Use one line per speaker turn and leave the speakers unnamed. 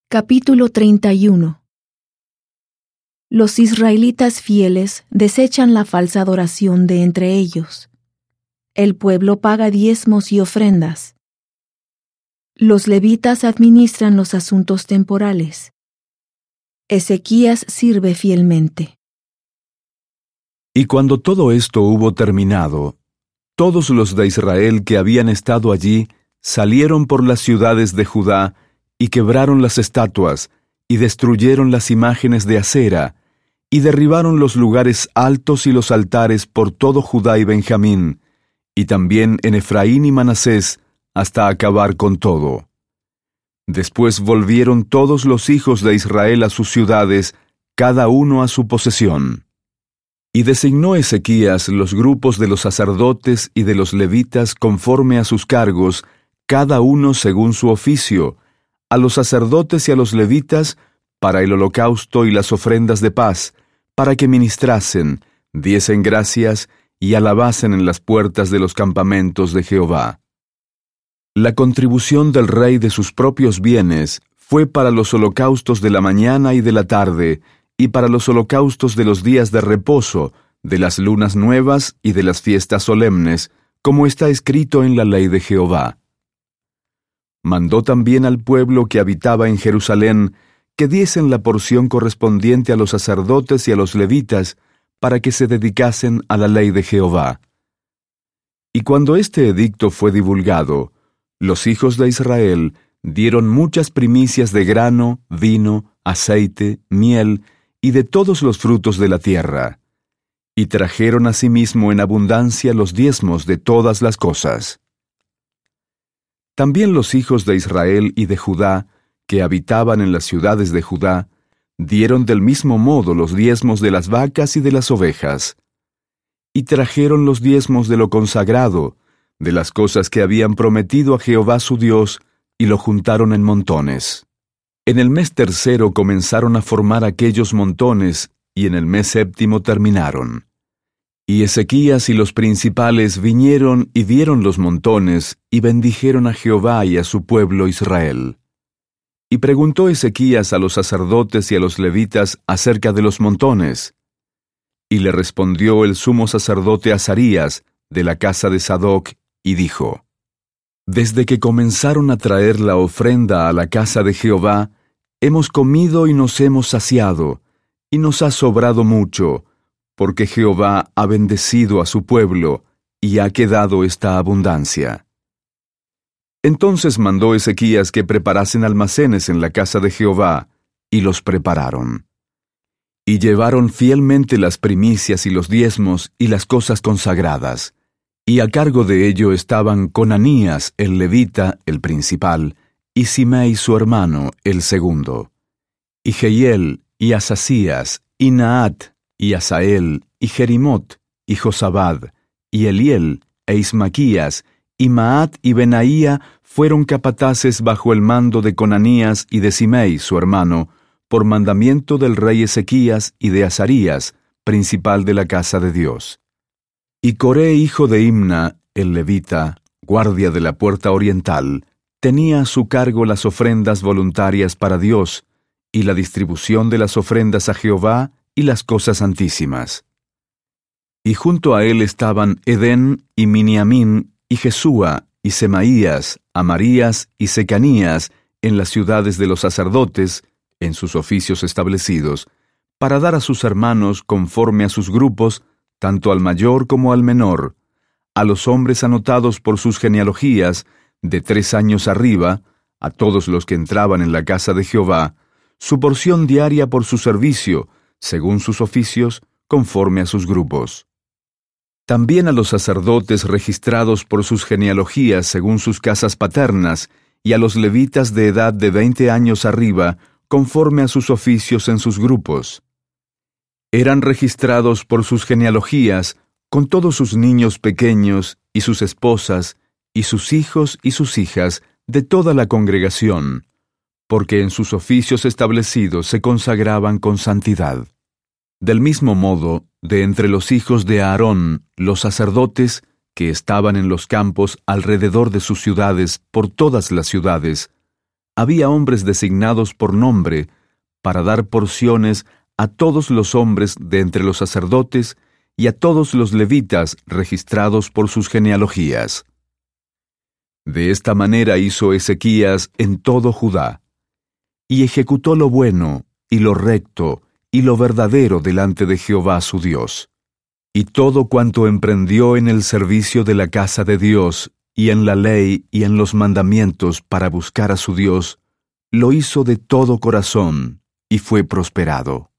Capítulo 31. Los israelitas fieles desechan la falsa adoración de entre ellos. El pueblo paga diezmos y ofrendas. Los levitas administran los asuntos temporales. Ezequías sirve fielmente.
Y cuando todo esto hubo terminado, todos los de Israel que habían estado allí salieron por las ciudades de Judá y quebraron las estatuas, y destruyeron las imágenes de acera, y derribaron los lugares altos y los altares por todo Judá y Benjamín, y también en Efraín y Manasés, hasta acabar con todo. Después volvieron todos los hijos de Israel a sus ciudades, cada uno a su posesión. Y designó Ezequías los grupos de los sacerdotes y de los levitas conforme a sus cargos, cada uno según su oficio, a los sacerdotes y a los levitas para el holocausto y las ofrendas de paz, para que ministrasen, diesen gracias y alabasen en las puertas de los campamentos de Jehová. La contribución del rey de sus propios bienes fue para los holocaustos de la mañana y de la tarde, y para los holocaustos de los días de reposo, de las lunas nuevas y de las fiestas solemnes, como está escrito en la ley de Jehová. Mandó también al pueblo que habitaba en Jerusalén que diesen la porción correspondiente a los sacerdotes y a los levitas, para que se dedicasen a la ley de Jehová. Y cuando este edicto fue divulgado, los hijos de Israel dieron muchas primicias de grano, vino, aceite, miel, y de todos los frutos de la tierra, y trajeron asimismo en abundancia los diezmos de todas las cosas. También los hijos de Israel y de Judá, que habitaban en las ciudades de Judá, dieron del mismo modo los diezmos de las vacas y de las ovejas. Y trajeron los diezmos de lo consagrado, de las cosas que habían prometido a Jehová su Dios, y lo juntaron en montones. En el mes tercero comenzaron a formar aquellos montones, y en el mes séptimo terminaron. Y Ezequías y los principales vinieron y vieron los montones, y bendijeron a Jehová y a su pueblo Israel. Y preguntó Ezequías a los sacerdotes y a los levitas acerca de los montones. Y le respondió el sumo sacerdote Azarías, de la casa de Sadoc, y dijo: Desde que comenzaron a traer la ofrenda a la casa de Jehová, hemos comido y nos hemos saciado, y nos ha sobrado mucho, porque Jehová ha bendecido a su pueblo, y ha quedado esta abundancia. Entonces mandó Ezequías que preparasen almacenes en la casa de Jehová, y los prepararon. Y llevaron fielmente las primicias y los diezmos y las cosas consagradas, y a cargo de ello estaban Conanías el levita, el principal, y Simei su hermano, el segundo, y Jehiel, y Asasías, y Naat, y Asael, y Jerimot, y Josabad, y Eliel, e Ismaquías, y Maat y Benaía fueron capataces bajo el mando de Conanías y de Simei su hermano, por mandamiento del rey Ezequías y de Azarías, principal de la casa de Dios. Y Coré hijo de Imna, el levita, guardia de la puerta oriental, tenía a su cargo las ofrendas voluntarias para Dios, y la distribución de las ofrendas a Jehová y las cosas santísimas. Y junto a él estaban Edén y Miniamín y Jesúa y Semaías, Amarías y Secanías en las ciudades de los sacerdotes, en sus oficios establecidos, para dar a sus hermanos conforme a sus grupos, tanto al mayor como al menor, a los hombres anotados por sus genealogías, de 3 años arriba, a todos los que entraban en la casa de Jehová, su porción diaria por su servicio, según sus oficios, conforme a sus grupos. También a los sacerdotes registrados por sus genealogías según sus casas paternas, y a los levitas de edad de 20 años arriba, conforme a sus oficios en sus grupos. Eran registrados por sus genealogías, con todos sus niños pequeños, y sus esposas, y sus hijos y sus hijas, de toda la congregación, porque en sus oficios establecidos se consagraban con santidad. Del mismo modo, de entre los hijos de Aarón, los sacerdotes, que estaban en los campos alrededor de sus ciudades por todas las ciudades, había hombres designados por nombre para dar porciones a todos los hombres de entre los sacerdotes y a todos los levitas registrados por sus genealogías. De esta manera hizo Ezequías en todo Judá, y ejecutó lo bueno, y lo recto, y lo verdadero delante de Jehová su Dios. Y todo cuanto emprendió en el servicio de la casa de Dios, y en la ley y en los mandamientos para buscar a su Dios, lo hizo de todo corazón, y fue prosperado.